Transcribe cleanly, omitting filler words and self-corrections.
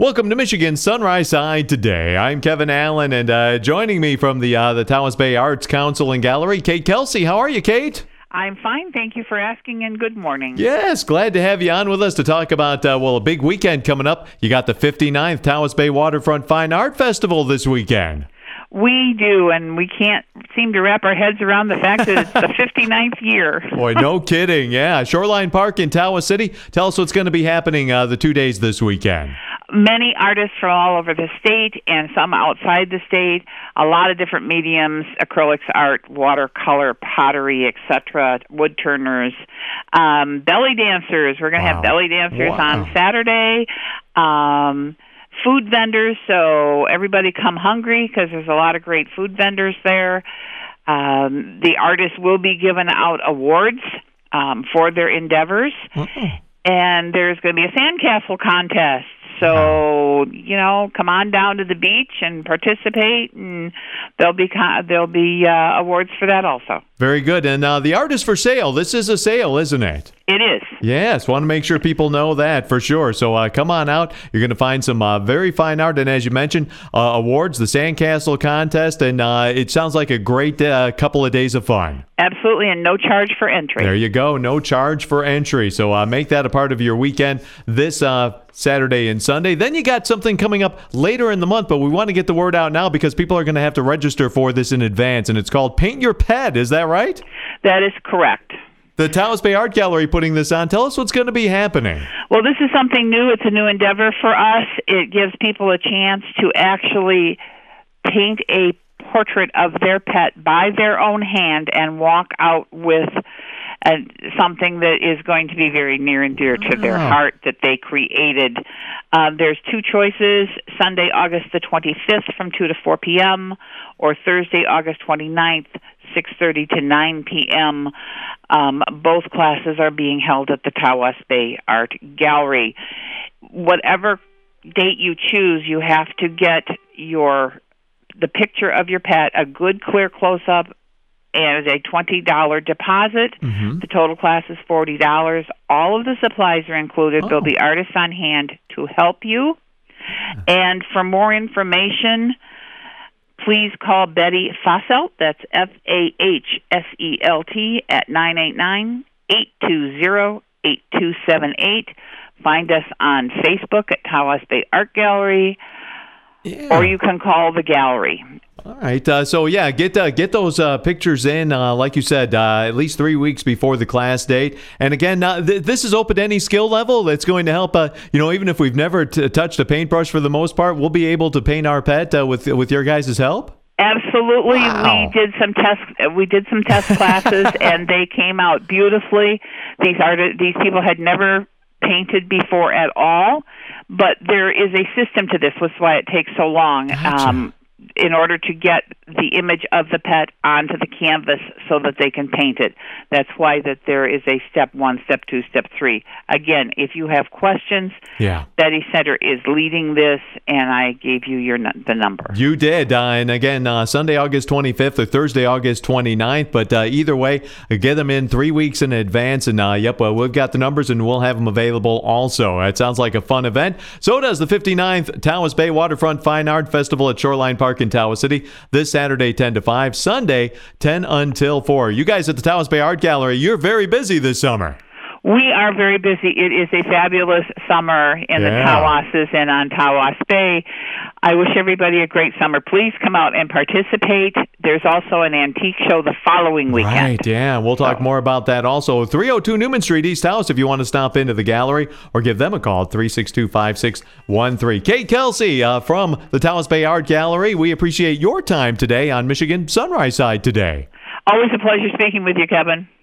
Welcome to Michigan Sunrise Side today. I'm Kevin Allen, and joining me from the Tawas Bay Arts Council and Gallery, Kate Kelsey. How are you, Kate? I'm fine. Thank you for asking, and good morning. Yes, glad to have you on with us to talk about, a big weekend coming up. You got the 59th Tawas Bay Waterfront Fine Art Festival this weekend. We do, and we can't seem to wrap our heads around the fact that it's the 59th year. Boy, no kidding. Yeah, Shoreline Park in Tawas City. Tell us what's going to be happening the 2 days this weekend. Many artists from all over the state and some outside the state, a lot of different mediums, acrylics art, watercolor, pottery, etc., wood turners, belly dancers. We're going to have belly dancers on Saturday. Food vendors, so everybody come hungry because there's a lot of great food vendors there. The artists will be giving out awards for their endeavors. And there's going to be a sandcastle contest. So, come on down to the beach and participate, and there'll be awards for that also. Very good. And the art is for sale. This is a sale, isn't it? It is. Yes, want to make sure people know that for sure. So come on out. You're going to find some very fine art. And as you mentioned, awards, the Sandcastle contest, and it sounds like a great couple of days of fun. Absolutely, and no charge for entry. There you go. No charge for entry. So make that a part of your weekend this Saturday and Sunday. Then you got something coming up later in the month, but we want to get the word out now because people are going to have to register for this in advance, and it's called Paint Your Pet. Is that right? That is correct. The Tawas Bay Art Gallery putting this on. Tell us what's going to be happening. Well, this is something new. It's a new endeavor for us. It gives people a chance to actually paint a portrait of their pet by their own hand and walk out with something that is going to be very near and dear to their heart that they created. There's two choices, Sunday, August the 25th from 2 to 4 p.m., or Thursday, August 29th, 6:30 to 9 p.m. Both classes are being held at the Tawas Bay Art Gallery. Whatever date you choose, you have to get the picture of your pet, a good clear close-up, and a $20 deposit. The total class is $40. All of the supplies are included. There'll be artists on hand to help you. And for more information, please call Betty Fasselt, that's Fahselt, at 989-820-8278. Find us on Facebook at Tawas Bay Art Gallery, or you can call the gallery. All right. Get those pictures in, like you said, at least 3 weeks before the class date. And again, this is open to any skill level. That's going to help, even if we've never touched a paintbrush for the most part, we'll be able to paint our pet with your guys' help? Absolutely. Wow. We did some test classes, and they came out beautifully. These people had never painted before at all, but there is a system to this. That's why it takes so long. Gotcha. In order to get the image of the pet onto the canvas so that they can paint it. That's why that there is a step 1, step 2, step 3. Again, if you have questions, Betty Center is leading this, and I gave you the number. You did. And again, Sunday, August 25th or Thursday, August 29th. But either way, get them in 3 weeks in advance. And we've got the numbers, and we'll have them available also. It sounds like a fun event. So does the 59th Tawas Bay Waterfront Fine Art Festival at Shoreline Park in Tawas City this Saturday 10 to 5, Sunday 10 until 4. You guys at the Tawas Bay Art Gallery, you're very busy this summer. We are very busy. It is a fabulous summer in the Tawases and on Tawas Bay. I wish everybody a great summer. Please come out and participate. There's also an antique show the following weekend. Right, yeah. We'll talk more about that also. 302 Newman Street, East Tawas, if you want to stop into the gallery, or give them a call at 362-5613. Kate Kelsey from the Tawas Bay Art Gallery, we appreciate your time today on Michigan Sunrise Side today. Always a pleasure speaking with you, Kevin.